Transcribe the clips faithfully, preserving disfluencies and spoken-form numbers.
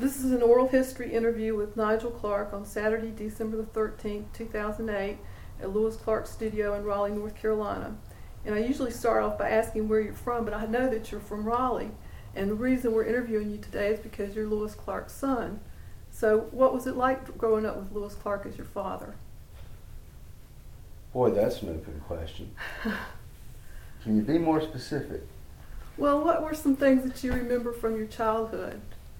This is an oral history interview with Nigel Clark on Saturday, December the thirteenth, two thousand eight, at Lewis Clark Studio in Raleigh, North Carolina. And I usually start off by asking where you're from, but I know that you're from Raleigh. And the reason we're interviewing you today is because you're Lewis Clark's son. So what was it like growing up with Lewis Clark as your father? Boy, that's an open question. Can you be more specific? Well, what were some things that you remember from your childhood?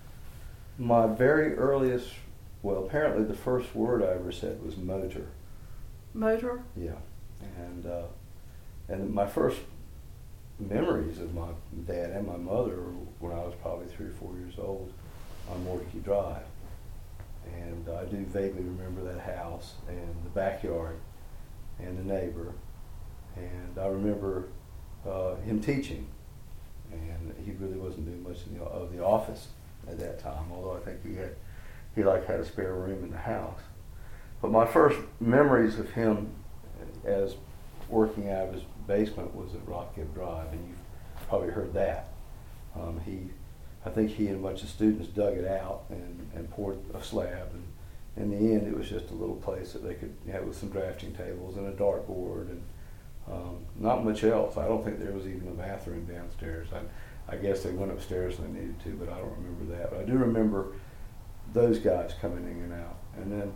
My very earliest, well, apparently the first word I ever said was motor. Motor? Yeah. And uh, and my first memories of my dad and my mother were when I was probably three or four years old on Mordecai Drive. And I do vaguely remember that house and the backyard and the neighbor. And I remember uh, him teaching. And he really wasn't doing much in the, of the office at that time, although I think he had, he like had a spare room in the house. But my first memories of him as working out of his basement was at Rock Gibb Drive, and you've probably heard that. Um, he, I think he and a bunch of students dug it out and, and poured a slab, and in the end it was just a little place that they could have with some drafting tables and a dartboard and um, not much else. I don't think there was even a bathroom downstairs. I, I guess they went upstairs when they needed to, but I don't remember that. But I do remember those guys coming in and out. And then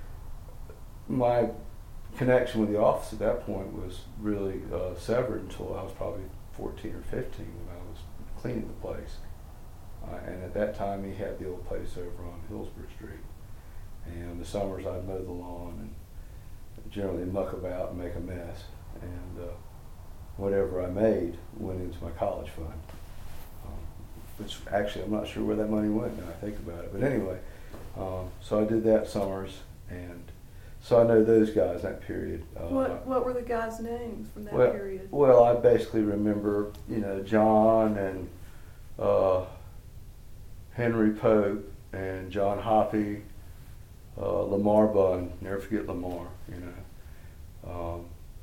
my connection with the office at that point was really uh, severed until I was probably fourteen or fifteen when I was cleaning the place. Uh, and at that time he had the old place over on Hillsborough Street. And in the summers I'd mow the lawn and generally muck about and make a mess. And uh, whatever I made went into my college fund. Um, which actually I'm not sure where that money went now I think about it. But anyway, um, so I did that summers, and so I know those guys that period. Uh, What What were the guys' names from that well, period? Well, I basically remember, you know, John and uh, Henry Pope and John Hoppy, uh, Lamar Bunn. Never forget Lamar. You know. Um,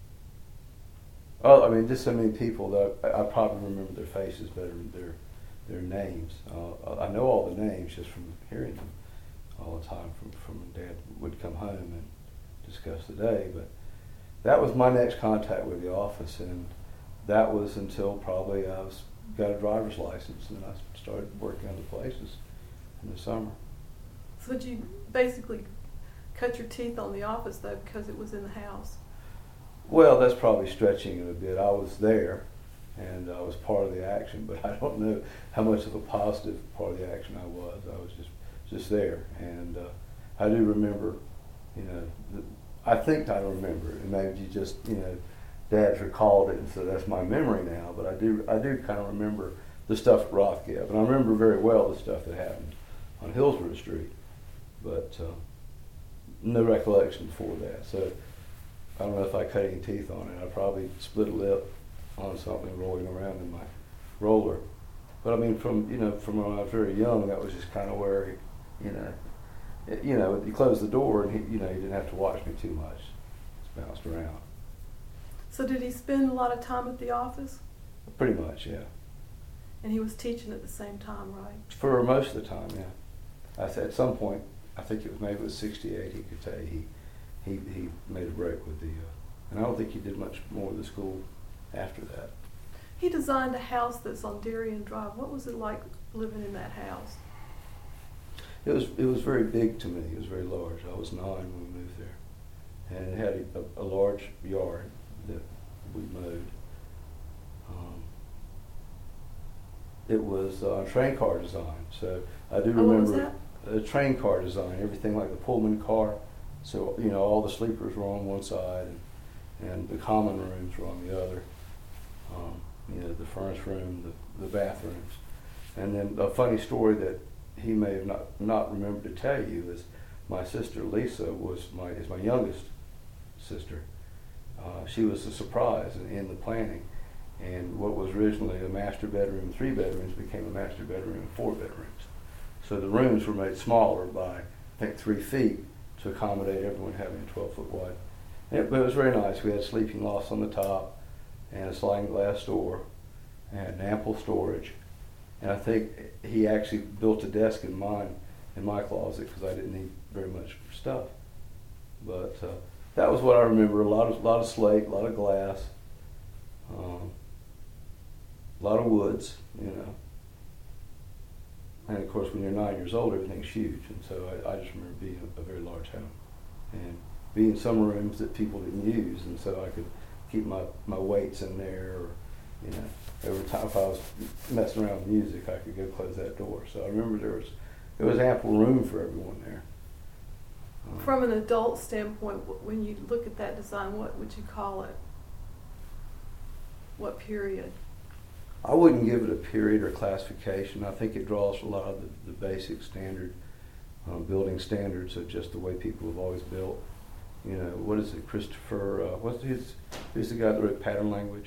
oh, I mean, just so many people that I, I probably remember their faces better than their their names. Uh, I know all the names just from hearing them all the time. From from when Dad would come home and discuss the day, but that was my next contact with the office, and that was until probably I was got a driver's license, and I started working other places in the summer. So did you basically cut your teeth on the office though because it was in the house? Well, that's probably stretching it a bit. I was there, and I was part of the action, but I don't know how much of a positive part of the action I was. I was just just there, and uh, I do remember, you know, the, I think I remember it, and maybe you just, you know, Dad's recalled it, and so that's my memory now, but I do I do kind of remember the stuff at Rock Gibb, and I remember very well the stuff that happened on Hillsborough Street, but uh, no recollection before that. So I don't know if I cut any teeth on it. I probably split a lip on something rolling around in my roller. But I mean, from, you know, from when I was very young, that was just kind of where, you know, it, you know, you close the door and he, you know, you didn't have to watch me too much. Just bounced around. So did he spend a lot of time at the office? Pretty much, yeah. And he was teaching at the same time, right? For most of the time, yeah. I said at some point, I think it was maybe it was sixty-eight. He could say he he he made a break with the, uh, and I don't think he did much more of the school after that. He designed a house that's on Darien Drive. What was it like living in that house? It was it was very big to me. It was very large. I was nine when we moved there, and it had a, a large yard that we mowed. Um, it was uh, train car design, so I do Oh, what was remember a train car design. Everything like the Pullman car. So you know, all the sleepers were on one side, and, and the common rooms were on the other. Um, you know, the furnace room, the, the bathrooms. And then a funny story that he may have not, not remembered to tell you is my sister Lisa was my is my youngest sister. Uh, she was a surprise in, in the planning. And what was originally a master bedroom, three bedrooms, became a master bedroom and four bedrooms. So the rooms were made smaller by, I think, three feet to accommodate everyone having a twelve foot wide. And it, but it was very nice. We had sleeping lofts on the top, and a sliding glass door, and ample storage. And I think he actually built a desk in mine in my closet because I didn't need very much stuff. But uh, that was what I remember. A lot of lot of slate, a lot of glass, um, a lot of woods, you know. And of course, when you're nine years old, everything's huge. And so I, I just remember being a, a very large home and being in some rooms that people didn't use. And so I could keep my, my weights in there, or, you know, every time if I was messing around with music, I could go close that door. So I remember there was, there was ample room for everyone there. Um, From an adult standpoint, wh- when you look at that design, what would you call it? What period? I wouldn't give it a period or classification. I think it draws a lot of the, the basic standard um, building standards of just the way people have always built. You know, what is it, Christopher, uh, what's his, who's the guy that wrote Pattern Language?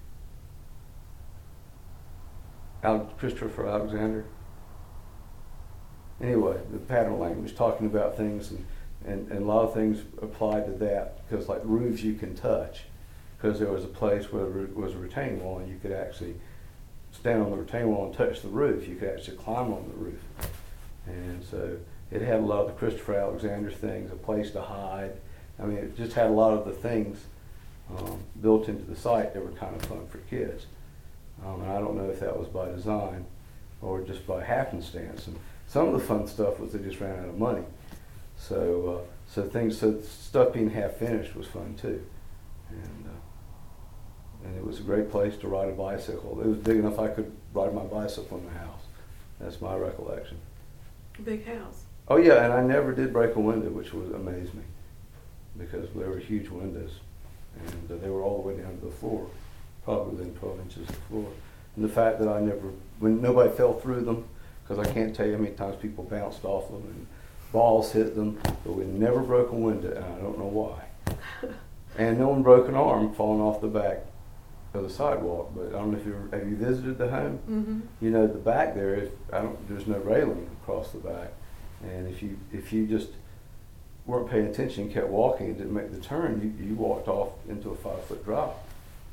Al, Christopher Alexander? Anyway, the pattern language, talking about things, and, and, and a lot of things apply to that, because like roofs you can touch, because there was a place where there was a retaining wall and you could actually stand on the retaining wall and touch the roof. You could actually climb on the roof. And so it had a lot of the Christopher Alexander things, a place to hide. I mean, it just had a lot of the things um, built into the site that were kind of fun for kids. Um, and I don't know if that was by design or just by happenstance. And some of the fun stuff was they just ran out of money. So, uh, so things, so stuff being half finished was fun too. And, uh, and it was a great place to ride a bicycle. It was big enough I could ride my bicycle in the house. That's my recollection. Big house. Oh yeah, and I never did break a window, which was amazed me, because there were huge windows, and uh, they were all the way down to the floor, probably within twelve inches of the floor. And the fact that I never, when nobody fell through them, because I can't tell you how many times people bounced off them and balls hit them, but we never broke a window, and I don't know why. And no one broke an arm falling off the back of the sidewalk. But I don't know if you have you visited the home. Mm-hmm. You know, the back there, if I don't, there's no railing across the back, and if you if you just weren't paying attention, kept walking, and didn't make the turn, you, you walked off into a five foot drop.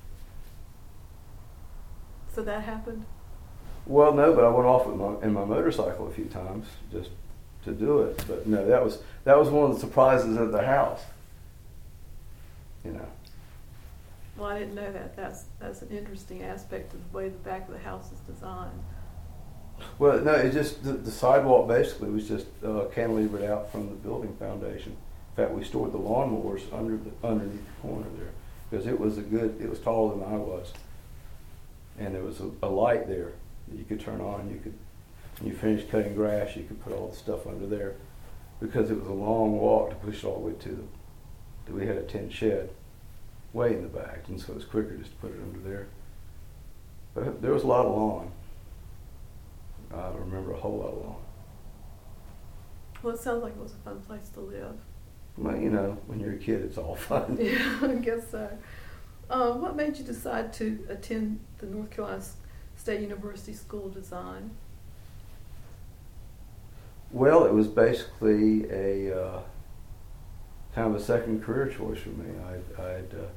So that happened? Well, no, but I went off with my, in my motorcycle a few times just to do it. But no, that was that was one of the surprises of the house. You know. Well, I didn't know that. That's that's an interesting aspect of the way the back of the house is designed. Well, no, it just the, the sidewalk basically was just uh, cantilevered out from the building foundation. In fact, we stored the lawnmowers under the underneath the corner there, because it was a good. It was taller than I was, and there was a, a light there that you could turn on. You could, when you finished cutting grass, you could put all the stuff under there, because it was a long walk to push it all the way to the. We had a tin shed way in the back, and so it was quicker just to put it under there. But there was a lot of lawn. I remember a whole lot of lawn. Well, it sounds like it was a fun place to live. Well, you know, when you're a kid, it's all fun. Yeah, I guess so. Uh, what made you decide to attend the North Carolina State University School of Design? Well, it was basically a uh, kind of a second career choice for me. I'd, I'd uh,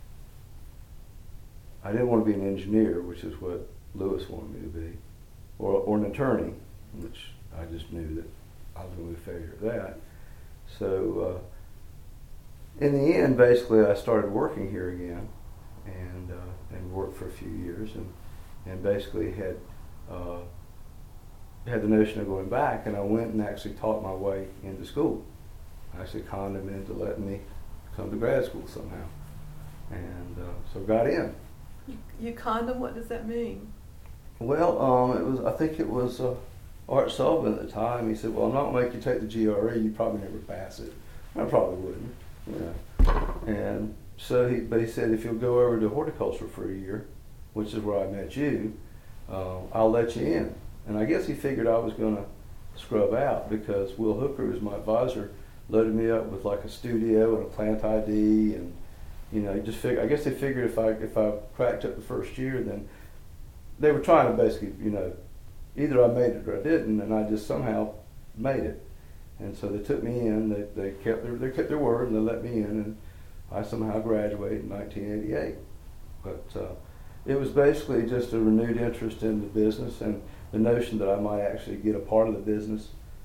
I didn't want to be an engineer, which is what Lewis wanted me to be, or, or an attorney, which I just knew that I was going to be a failure at that. So uh, in the end, basically, I started working here again, and uh, and worked for a few years, and and basically had uh, had the notion of going back, and I went and actually taught my way into school. I actually conned them into letting me come to grad school somehow, and uh, so got in. You, you condom, what does that mean? Well, um, it was. I think it was uh, Art Sullivan at the time. He said, "Well, I'm not going to make you take the G R E. You probably never pass it." I probably wouldn't, you know. And so he, but he said, if you'll go over to horticulture for a year, which is where I met you, uh, I'll let you in. And I guess he figured I was going to scrub out, because Will Hooker, who's my advisor, loaded me up with like a studio and a plant I D, and you know, just figure. I guess they figured if I if I cracked up the first year, then they were trying to basically, you know, either I made it or I didn't, and I just somehow made it. And so they took me in. They they kept their they kept their word, and they let me in, and I somehow graduated in nineteen eighty-eight. But uh, it was basically just a renewed interest in the business and the notion that I might actually get a part of the business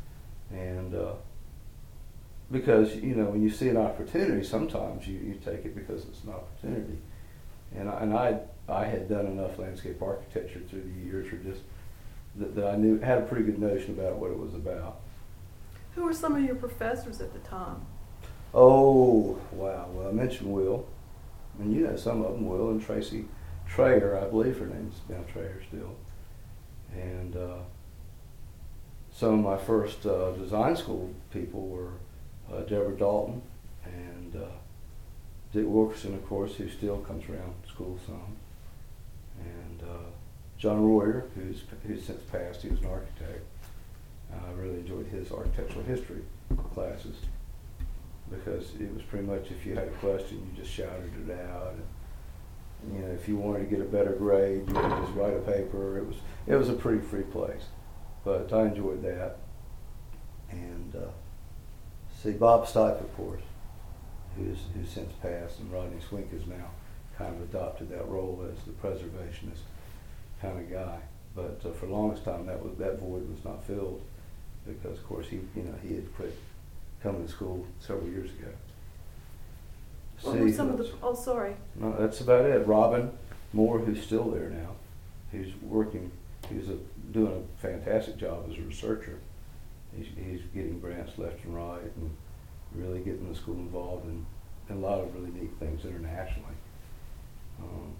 And uh, because, you know, when you see an opportunity, sometimes you, you take it because it's an opportunity. And I, and I I had done enough landscape architecture through the years, or just that, that I knew had a pretty good notion about what it was about. Who were some of your professors at the time? Oh, wow. Well, I mentioned Will, and you know some of them, Will and Tracy Trayer, I believe her name's now Trayer still. And uh, some of my first uh, design school people were uh, Deborah Dalton and uh, Dick Wilkerson, of course, who still comes around school some, and uh, John Royer, who's who's since passed. He was an architect. I really enjoyed his architectural history classes because it was pretty much, if you had a question, you just shouted it out. And, you know, if you wanted to get a better grade, you could just write a paper. It was it was a pretty free place, but I enjoyed that. And uh, see, Bob Stipe, of course, who's who's since passed, and Rodney Swink has now kind of adopted that role as the preservationist kind of guy. But uh, for the longest time, that was that void was not filled because, of course, he you know he had quit coming to school several years ago. What See, were some of the? Oh, sorry. No, that's about it. Robin Moore, who's still there now, he's working. He's a, doing a fantastic job as a researcher. He's he's getting grants left and right, and really getting the school involved in, in a lot of really neat things internationally. Um,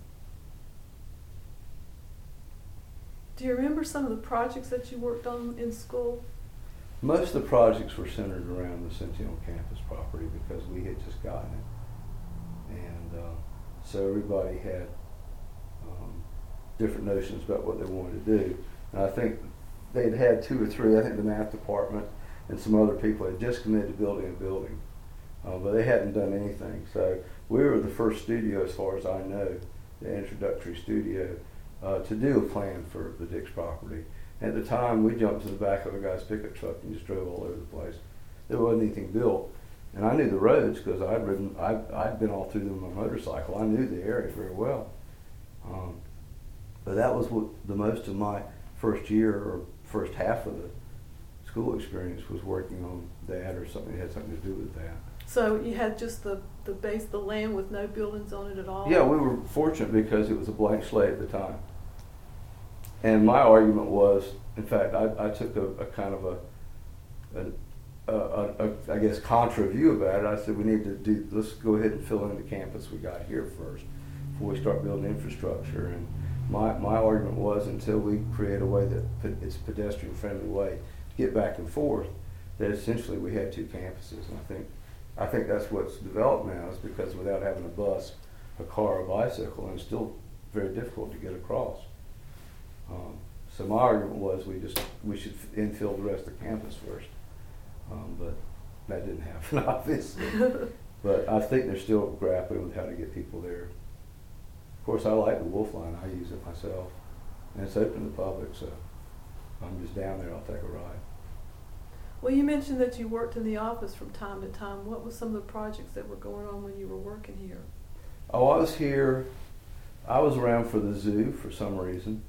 Do you remember some of the projects that you worked on in school? Most of the projects were centered around the Centennial campus property because we had just gotten it. And uh, so everybody had um, different notions about what they wanted to do. And I think they'd had two or three, I think the math department and some other people had just committed to building a building, uh, but they hadn't done anything. So we were the first studio, as far as I know, the introductory studio, uh, to do a plan for the Dix property. At the time, we jumped to the back of a guy's pickup truck and just drove all over the place. There wasn't anything built. And I knew the roads because I'd ridden, I'd, I'd been all through them on my motorcycle. I knew the area very well. Um, but that was what the most of my first year or first half of the school experience was working on that or something that had something to do with that. So you had just the, the base, the land with no buildings on it at all? Yeah, we were fortunate because it was a blank slate at the time. And my argument was, in fact, I, I took a, a kind of a, a, a, a, I guess, contra view about it. I said we need to do, let's go ahead and fill in the campus we got here first before we start building infrastructure. And my, my argument was until we create a way that it's a pedestrian friendly way to get back and forth, that essentially we had two campuses. And I think, I think that's what's developed now is because without having a bus, a car, or a bicycle, and it's still very difficult to get across. Um, so my argument was we just we should infill the rest of the campus first, um, but that didn't happen, obviously. But I think they're still grappling with how to get people there. Of course, I like the Wolf Line. I use it myself, and it's open to the public. So if I'm just down there, I'll take a ride. Well, you mentioned that you worked in the office from time to time. What were some of the projects that were going on when you were working here? Oh, I was here. I was around for the zoo for some reason.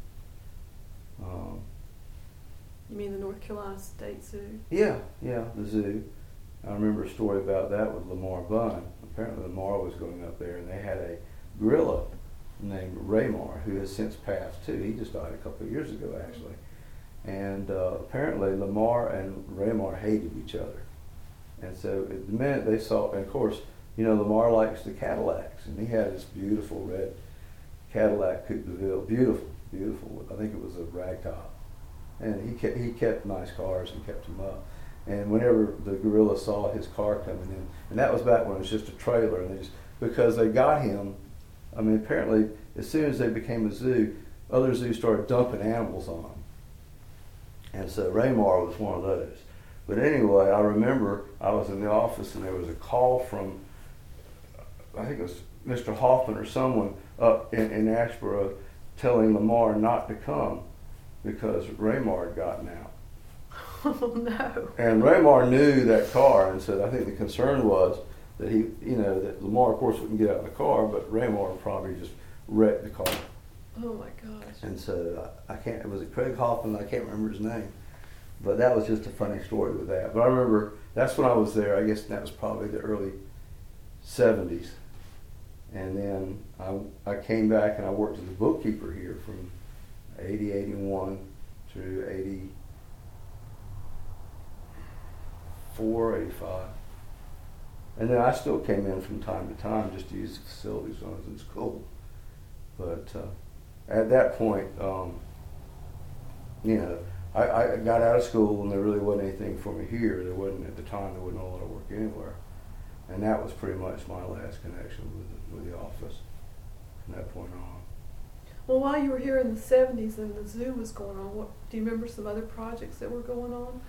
Um, You mean the North Carolina State Zoo? yeah, yeah, the zoo. I remember a story about that with Lamar Bunn. Apparently Lamar was going up there and they had a gorilla named Raymar who has since passed too. He just died a couple of years ago actually. And uh, apparently Lamar and Raymar hated each other. And so at the minute they saw, and of course, you know, Lamar likes the Cadillacs and he had this beautiful red Cadillac Coupe de Ville, beautiful. Beautiful. I think it was a ragtop, and he kept he kept nice cars and kept them up. And whenever the gorilla saw his car coming in, and that was back when it was just a trailer, and they just because they got him. I mean, apparently, as soon as they became a zoo, other zoos started dumping animals on them, and so Raymar was one of those. But anyway, I remember I was in the office and there was a call from I think it was Mister Hoffman or someone up in, in Asheboro, telling Lamar not to come because Raymar had gotten out. Oh no. And Raymar knew that car, and so I think the concern was that he, you know, that Lamar of course wouldn't get out of the car, but Raymar probably just wrecked the car. Oh my gosh. And so I, I can't, was it Craig Hoffman? I can't remember his name. but that was just a funny story with that. But I remember that's when I was there. I guess that was probably the early seventies. And then I, I came back and I worked as a bookkeeper here from eighty, eighty-one through eighty-four, eighty-five. And then I still came in from time to time just to use the facilities when I was in school. But uh, at that point, um, you know, I, I got out of school and there really wasn't anything for me here. There wasn't, at the time, there wasn't a lot of work anywhere. And that was pretty much my last connection with the, with the office from that point on. Well, while you were here in the seventies and the zoo was going on, what, do you remember some other projects that were going on?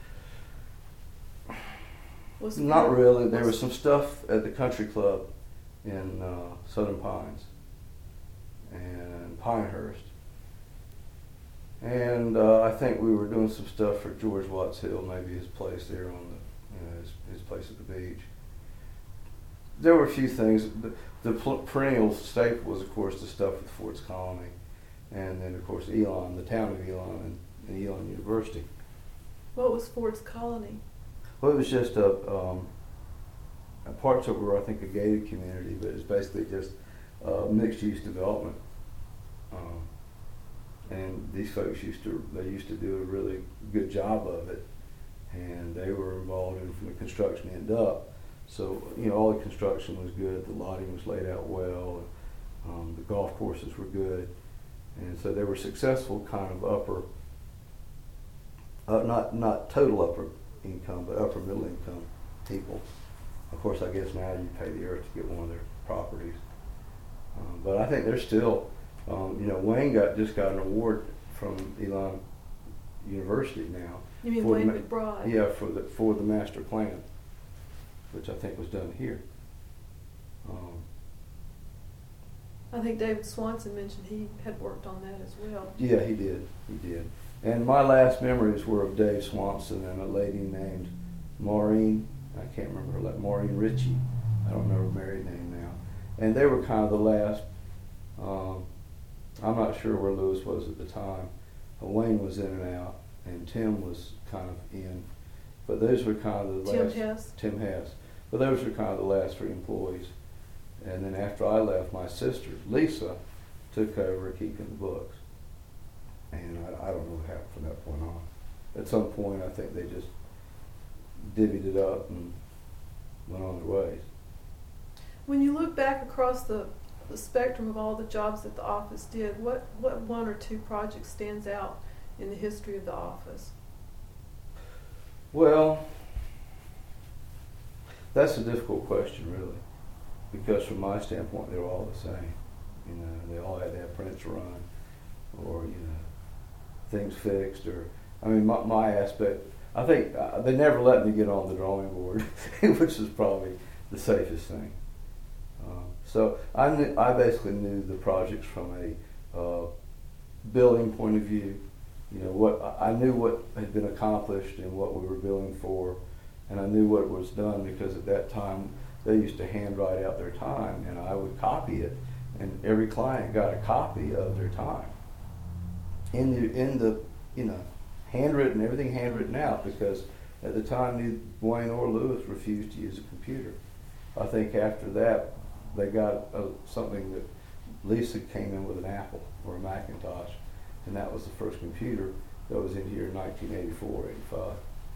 Was Not there, really. There was, was some stuff at the country club in uh, Southern Pines and Pinehurst. And uh, I think we were doing some stuff for George Watts Hill, maybe his place there on the, you know, his, his place at the beach. There were a few things. The, the perennial staple was, of course, the stuff with Ford's Colony, and then, of course, Elon, the town of Elon, and, and Elon University. What was Ford's Colony? Well, it was just a, um, a parts of it were, I think, a gated community, but it's basically just uh, mixed-use development. Um, and these folks used to, they used to do a really good job of it, and they were involved in from the construction end up. So, you know, all the construction was good, the lighting was laid out well, um, the golf courses were good, and so they were successful kind of upper, uh, not not total upper income, but upper middle income people. Of course, I guess now you pay the earth to get one of their properties. Um, but I think they're still, um, you know, Wayne got just got an award from Elon University now. You mean for Wayne the, McBride? Yeah, for the for the master plan, which I think was done here. Um, I think David Swanson mentioned he had worked on that as well. yeah, he did. He did. And my last memories were of Dave Swanson and a lady named Maureen. I can't remember her last. Maureen Ritchie. I don't know her married name now. And they were kind of the last. Um, I'm not sure where Lewis was at the time. Wayne was in and out, and Tim was kind of in. But those were kind of the Tim last. Hess? Tim Hess. But those were kind of the last three employees. And then after I left, my sister, Lisa, took over keeping the books. And I, I don't know what happened from that point on. At some point, I think they just divvied it up and went on their ways. When you look back across the, the spectrum of all the jobs that the office did, what, what one or two projects stands out in the history of the office? Well, that's a difficult question, really, because from my standpoint, they were all the same. You know, they all had to have prints run, or you know, things fixed, or I mean, my, my aspect. I think uh, they never let me get on the drawing board, which is probably the safest thing. Um, so I knew, I basically knew the projects from a uh, building point of view. You know, what I knew what had been accomplished and what we were billing for, and I knew what was done because at that time they used to handwrite out their time, and I would copy it, and every client got a copy of their time in the in the you know handwritten, everything handwritten out, because at the time neither Wayne or Lewis refused to use a computer. I think after that they got a, something that Lisa came in with an Apple or a Macintosh, and that was the first computer that was in here in nineteen eighty-four, eighty-five.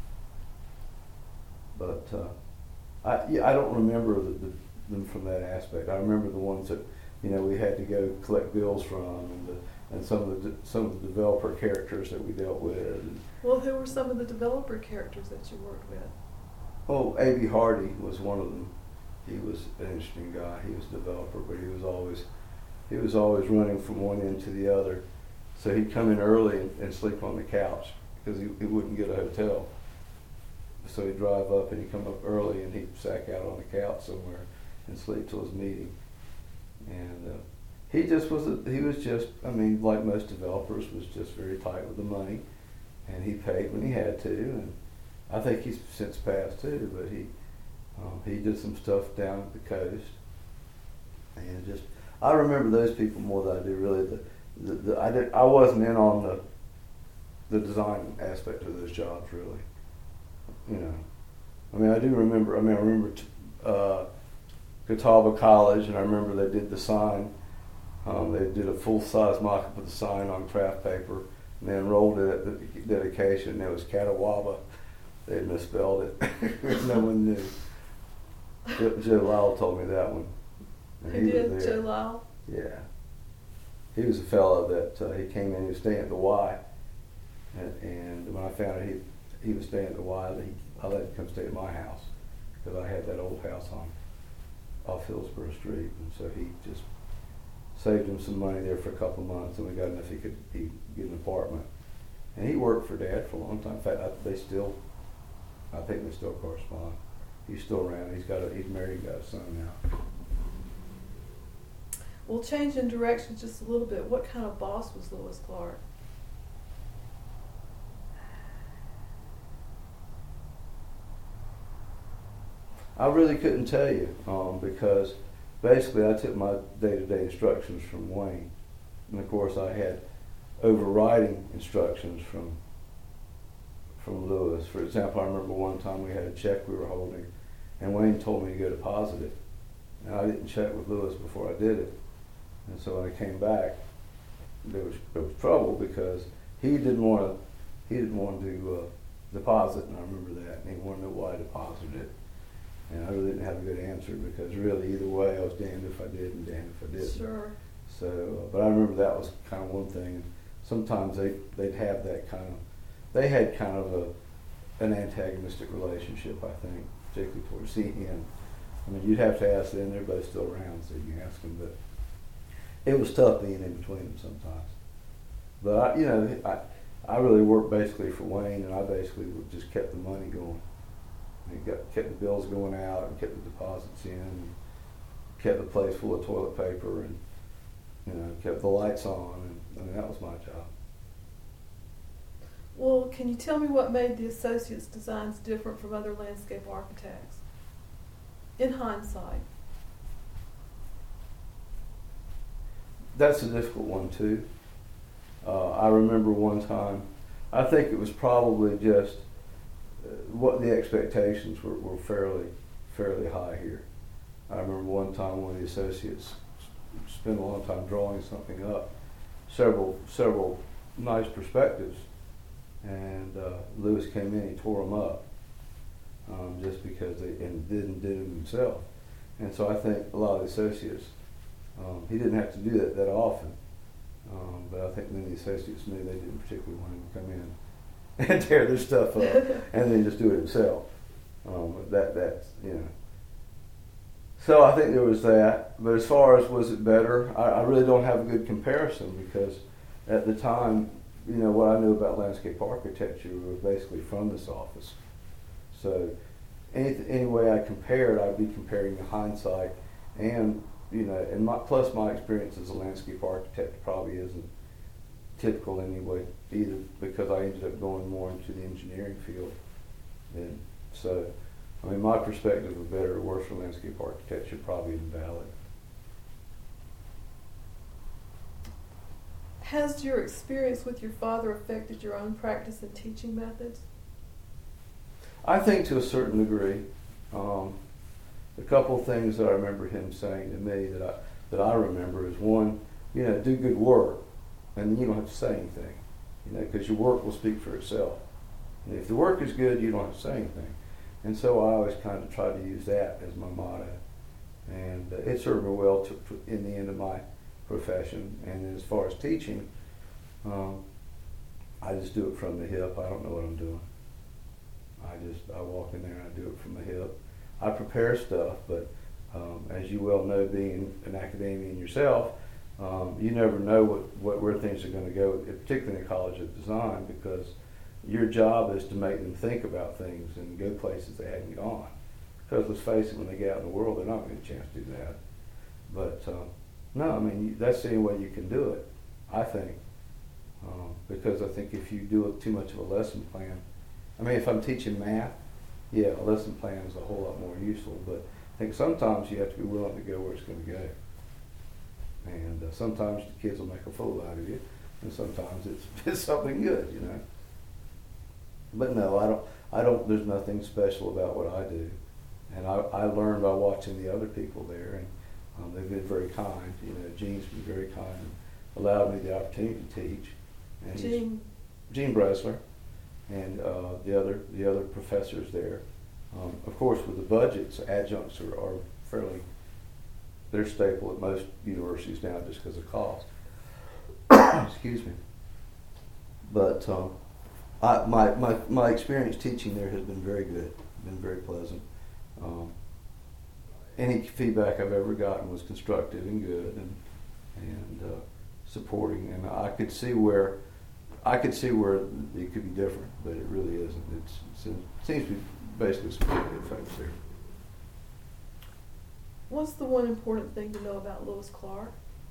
But uh, I, yeah, I don't remember the, the, them from that aspect. I remember the ones that you know we had to go collect bills from, and the, and some of the some of the developer characters that we dealt with. And, well, who were some of the developer characters that you worked with? oh, A B Hardy was one of them. He was an interesting guy. He was a developer, but he was always he was always running from one end to the other. So he'd come in early and, and sleep on the couch because he, he wouldn't get a hotel. So he'd drive up and he'd come up early and he'd sack out on the couch somewhere and sleep till his meeting. And uh, he just was, a, he was just, I mean, like most developers, was just very tight with the money. And he paid when he had to. And I think he's since passed too, but he um, he did some stuff down at the coast. And just, I remember those people more than I do really the, the, the I did I wasn't in on the the design aspect of those jobs, really. You know, I mean, I do remember. I mean, I remember t- uh, Catawba College, and I remember they did the sign. Um, they did a full-size mock-up of the sign on craft paper, and they enrolled it at the dedication, and it was Catawaba. They had misspelled it. No one knew. Joe, Joe Lyle told me that one. And Who he did? was there. Joe Lyle? Yeah. He was a fellow that uh, he came in, he was staying at the Y. And, and when I found out he, he was staying at the Y, he, I let him come stay at my house, because I had that old house on off Hillsborough Street. And so he just saved him some money there for a couple of months, and we got enough he could he get an apartment. And he worked for Dad for a long time. In fact, I, they still, I think they still correspond. He's still around. He's got a, he's married, got a son now. We'll change in direction just a little bit. What kind of boss was Lewis Clark? I really couldn't tell you, um, because basically I took my day-to-day instructions from Wayne, and of course I had overriding instructions from from Lewis. For example, I remember one time we had a check we were holding, and Wayne told me to go deposit it, and I didn't check with Lewis before I did it. And so when I came back, there was there was trouble, because he didn't want to he didn't want to uh, deposit, and I remember that, and he wanted to know why I deposited it. And I really didn't have a good answer, because really either way I was damned if I did and damned if I didn't. Sure. So, uh, but I remember that was kind of one thing. Sometimes they they'd have that kind of, they had kind of a an antagonistic relationship, I think, particularly towards the end. I mean, you'd have to ask them; they're both still around, so you can ask them. But it was tough being in between them sometimes. But I, you know, I I really worked basically for Wayne, and I basically just kept the money going. And got, kept the bills going out, and kept the deposits in, and kept the place full of toilet paper, and you know, kept the lights on, and I mean, that was my job. Well, can you tell me what made the Associates designs different from other landscape architects? In hindsight. That's a difficult one too. Uh, I remember one time, I think it was probably just uh, what the expectations were, were fairly, fairly high here. I remember one time one of the associates spent a long time drawing something up, several, several nice perspectives, and uh, Lewis came in, he tore them up, um, just because they, and didn't did them himself. And so I think a lot of the associates, um, he didn't have to do that that often. Um, but I think then the associates knew they didn't particularly want him to come in and tear their stuff up and then just do it himself. Um, that that's you know. So I think there was that. But as far as was it better, I, I really don't have a good comparison, because at the time, you know, what I knew about landscape architecture was basically from this office. So any any way I compared, I'd be comparing the hindsight and. You know, and my, plus my experience as a landscape architect probably isn't typical anyway either, because I ended up going more into the engineering field. And so, I mean, my perspective of better or worse for landscape architecture probably isn't valid. Has your experience with your father affected your own practice and teaching methods? I think to a certain degree. Um, A couple of things that I remember him saying to me that I that I remember is, one, you know, do good work, and then you don't have to say anything, you know, because your work will speak for itself. And if the work is good, you don't have to say anything. And so I always kind of try to use that as my motto, and uh, it served me well to, to, in the end of my profession. And as far as teaching, um, I just do it from the hip. I don't know what I'm doing. I just I walk in there and I do it from the hip. I prepare stuff, but um, as you well know, being an academician yourself, um, you never know what, what where things are going to go, particularly in the College of Design, because your job is to make them think about things and go places they hadn't gone. Because let's face it, when they get out in the world, they're not going to get a chance to do that. But um, no, I mean, you, that's the only way you can do it, I think. Um, because I think if you do it too much of a lesson plan, I mean, if I'm teaching math, yeah, a lesson plan is a whole lot more useful, but I think sometimes you have to be willing to go where it's going to go. And uh, sometimes the kids will make a fool out of you, and sometimes it's, it's something good, you know. but no, I don't. I don't. There's nothing special about what I do, and I, I learned by watching the other people there, and um, they've been very kind. You know, Gene's been very kind and allowed me the opportunity to teach. And Gene. Gene Bresler, and uh, the other the other professors there. Um, of course, with the budgets, adjuncts are, are fairly. They're staple at most universities now just because of cost. Excuse me. But um, I, my, my, my experience teaching there has been very good, been very pleasant. Um, any feedback I've ever gotten was constructive and good and, and uh, supporting. And I could see where I could see where it could be different, but it really isn't. It's, it's, it seems to be basically some pretty good folks there. What's the one important thing to know about Lewis Clark?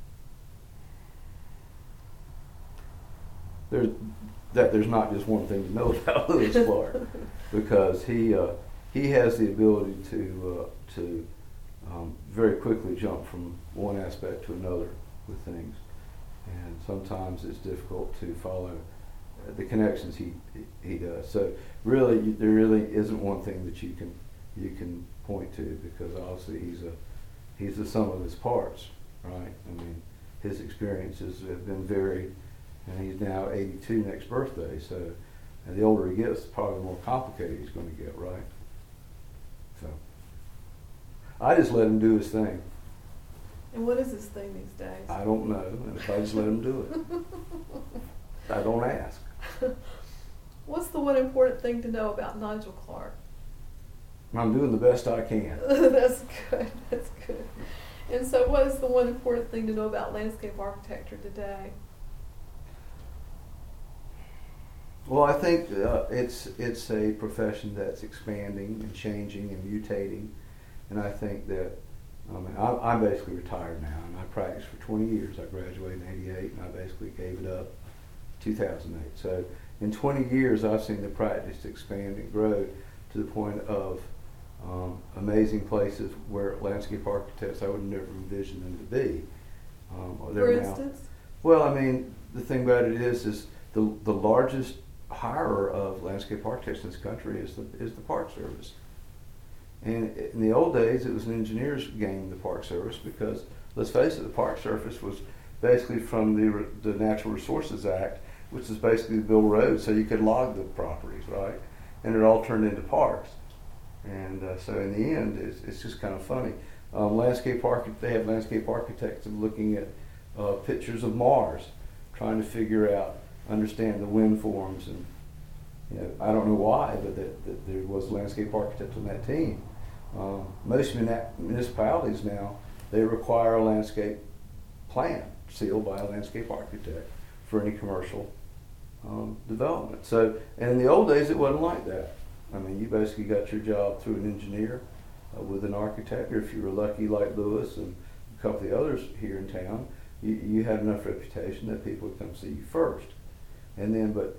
There's, that there's not just one thing to know about Lewis Clark, because he uh, he has the ability to uh, to um, very quickly jump from one aspect to another with things, and sometimes it's difficult to follow the connections he he does. So really, there really isn't one thing that you can you can point to, because obviously he's a he's the sum of his parts, right? I mean, his experiences have been varied. And he's now eighty-two next birthday, so and the older he gets, probably the more complicated he's going to get, right? So I just let him do his thing. And what is his thing these days? I don't know, and if I just let him do it, I don't ask. What's the one important thing to know about Nigel Clark? I'm doing the best I can. That's good. That's good. And so, what is the one important thing to know about landscape architecture today? Well, I think uh, it's it's a profession that's expanding and changing and mutating, and I think that I mean, I'm, I'm basically retired now, and I practiced for twenty years. I graduated in eighty-eight, and I basically gave it up in two thousand eight. So in twenty years, I've seen the practice expand and grow to the point of um, amazing places where landscape architects I would never envision them to be. Um, For instance? Now. Well, I mean, the thing about it is, is the the largest hirer of landscape architects in this country is the is the Park Service. And in the old days, it was an engineer's game, the Park Service, because let's face it, the Park Service was basically from the the Natural Resources Act, which is basically to build roads so you could log the properties, right? And it all turned into parks. And uh, so in the end, it's, it's just kind of funny. Um, landscape archi- they have landscape architects looking at uh, pictures of Mars, trying to figure out, understand the wind forms, and you know, I don't know why, but that, that there was landscape architects on that team. Um, most municipalities now, they require a landscape plan sealed by a landscape architect for any commercial um, development. So, and in the old days, it wasn't like that. I mean, you basically got your job through an engineer uh, with an architect, or if you were lucky like Lewis and a couple of the others here in town, you, you had enough reputation that people would come see you first. And then, but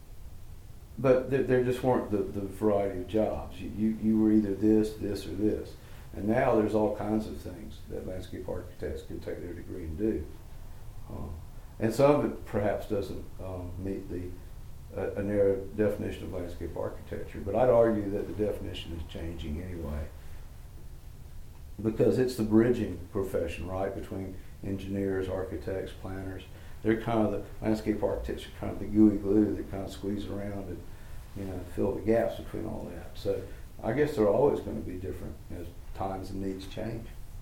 but there, there just weren't the, the variety of jobs. You, you you were either this, this, or this. And now there's all kinds of things that landscape architects can take their degree and do. Um, and some of it perhaps doesn't um, meet the uh, a narrow definition of landscape architecture. But I'd argue that the definition is changing anyway, because it's the bridging profession, right, between engineers, architects, planners. They're kind of the landscape architects are kind of the gooey glue that kind of squeeze around and, you know, fill the gaps between all that. So I guess they're always going to be different as times and needs change.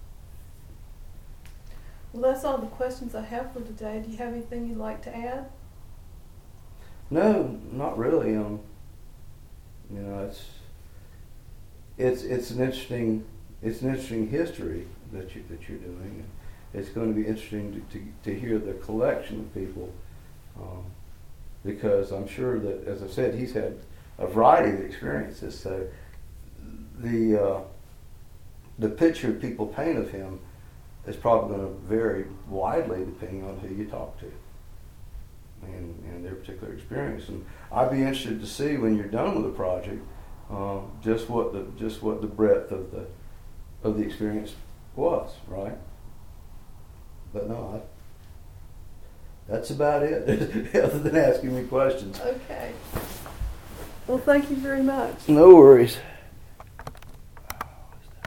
Well, that's all the questions I have for today. Do you have anything you'd like to add? No, not really. Um, you know, it's it's it's an interesting it's an interesting history that you that you're doing. It's going to be interesting to, to, to hear the collection of people, um, because I'm sure that, as I said, he's had a variety of experiences. So the uh, the picture people paint of him is probably going to vary widely depending on who you talk to and, and their particular experience. And I'd be interested to see when you're done with the project, um, just what the just what the breadth of the of the experience was, right? But no, I, that's about it, other than asking me questions. Okay. Well, thank you very much. No worries.